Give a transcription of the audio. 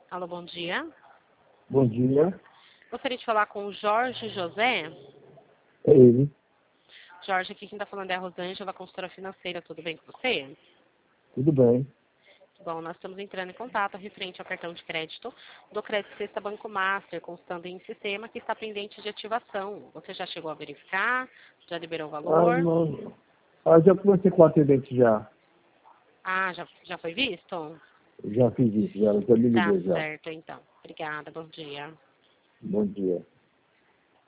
Alô, bom dia. Bom dia, Gostaria de falar com o Jorge José. é ele. Jorge, aqui quem está falando é a Rosângela, consultora financeira. Tudo bem com você? Tudo bem? Bom, nós estamos entrando em contato referente ao cartão de crédito do Crédito Sexta Banco Master, constando em sistema que está pendente de ativação. Você já chegou a verificar? Já liberou o valor? Não. Já conversei com o atendente já. Ah, já foi visto? Já fiz isso, já me Tá ligou já. certo, então. Obrigada, bom dia. Bom dia.